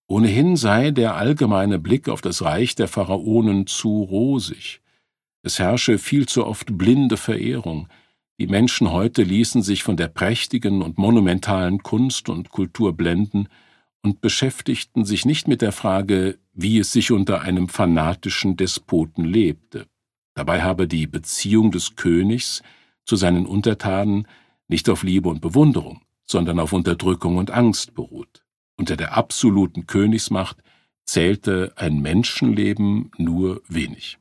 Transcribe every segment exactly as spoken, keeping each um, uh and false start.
Ohnehin sei der allgemeine Blick auf das Reich der Pharaonen zu rosig. Es herrsche viel zu oft blinde Verehrung. Die Menschen heute ließen sich von der prächtigen und monumentalen Kunst und Kultur blenden und beschäftigten sich nicht mit der Frage, wie es sich unter einem fanatischen Despoten lebte. Dabei habe die Beziehung des Königs zu seinen Untertanen nicht auf Liebe und Bewunderung, sondern auf Unterdrückung und Angst beruht. Unter der absoluten Königsmacht zählte ein Menschenleben nur wenig.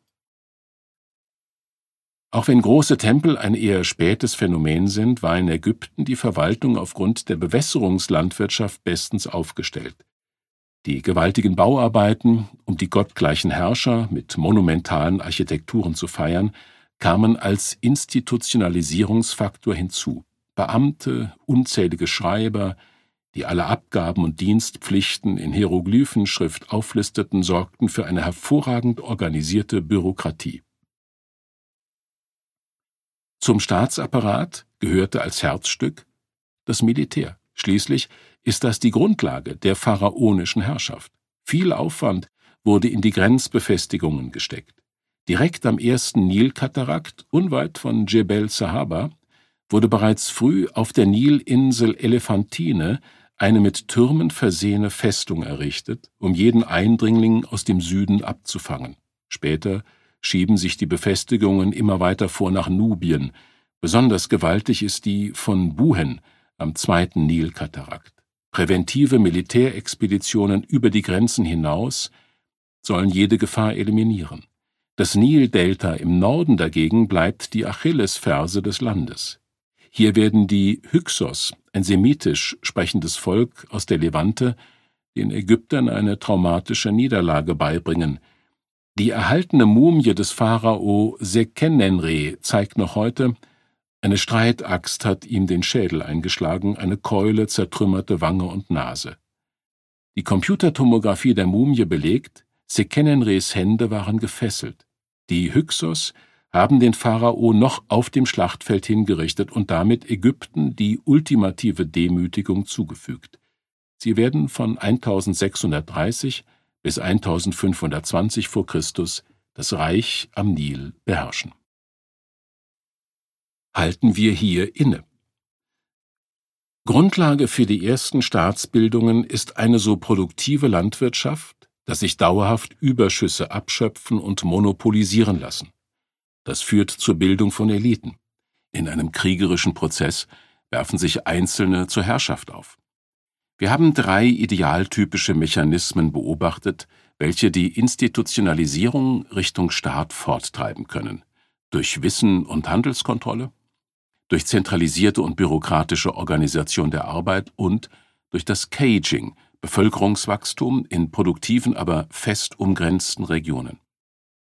Auch wenn große Tempel ein eher spätes Phänomen sind, war in Ägypten die Verwaltung aufgrund der Bewässerungslandwirtschaft bestens aufgestellt. Die gewaltigen Bauarbeiten, um die gottgleichen Herrscher mit monumentalen Architekturen zu feiern, kamen als Institutionalisierungsfaktor hinzu. Beamte, unzählige Schreiber, die alle Abgaben und Dienstpflichten in Hieroglyphenschrift auflisteten, sorgten für eine hervorragend organisierte Bürokratie. Zum Staatsapparat gehörte als Herzstück das Militär. Schließlich ist das die Grundlage der pharaonischen Herrschaft. Viel Aufwand wurde in die Grenzbefestigungen gesteckt. Direkt am ersten Nilkatarakt, unweit von Djebel Sahaba, wurde bereits früh auf der Nilinsel Elephantine eine mit Türmen versehene Festung errichtet, um jeden Eindringling aus dem Süden abzufangen. Später schieben sich die Befestigungen immer weiter vor nach Nubien. Besonders gewaltig ist die von Buhen am zweiten Nilkatarakt. Präventive Militärexpeditionen über die Grenzen hinaus sollen jede Gefahr eliminieren. Das Nildelta im Norden dagegen bleibt die Achillesferse des Landes. Hier werden die Hyksos, ein semitisch sprechendes Volk aus der Levante, den Ägyptern eine traumatische Niederlage beibringen. Die erhaltene Mumie des Pharao Seqenenre zeigt noch heute, eine Streitaxt hat ihm den Schädel eingeschlagen, eine Keule zertrümmerte Wange und Nase. Die Computertomographie der Mumie belegt, Seqenenres Hände waren gefesselt. Die Hyksos haben den Pharao noch auf dem Schlachtfeld hingerichtet und damit Ägypten die ultimative Demütigung zugefügt. Sie werden von eintausendsechshundertdreißig bis eintausendfünfhundertzwanzig vor Christus das Reich am Nil beherrschen. Halten wir hier inne. Grundlage für die ersten Staatsbildungen ist eine so produktive Landwirtschaft, dass sich dauerhaft Überschüsse abschöpfen und monopolisieren lassen. Das führt zur Bildung von Eliten. In einem kriegerischen Prozess werfen sich Einzelne zur Herrschaft auf. Wir haben drei idealtypische Mechanismen beobachtet, welche die Institutionalisierung Richtung Staat forttreiben können. Durch Wissen und Handelskontrolle, durch zentralisierte und bürokratische Organisation der Arbeit und durch das Caging, Bevölkerungswachstum in produktiven, aber fest umgrenzten Regionen.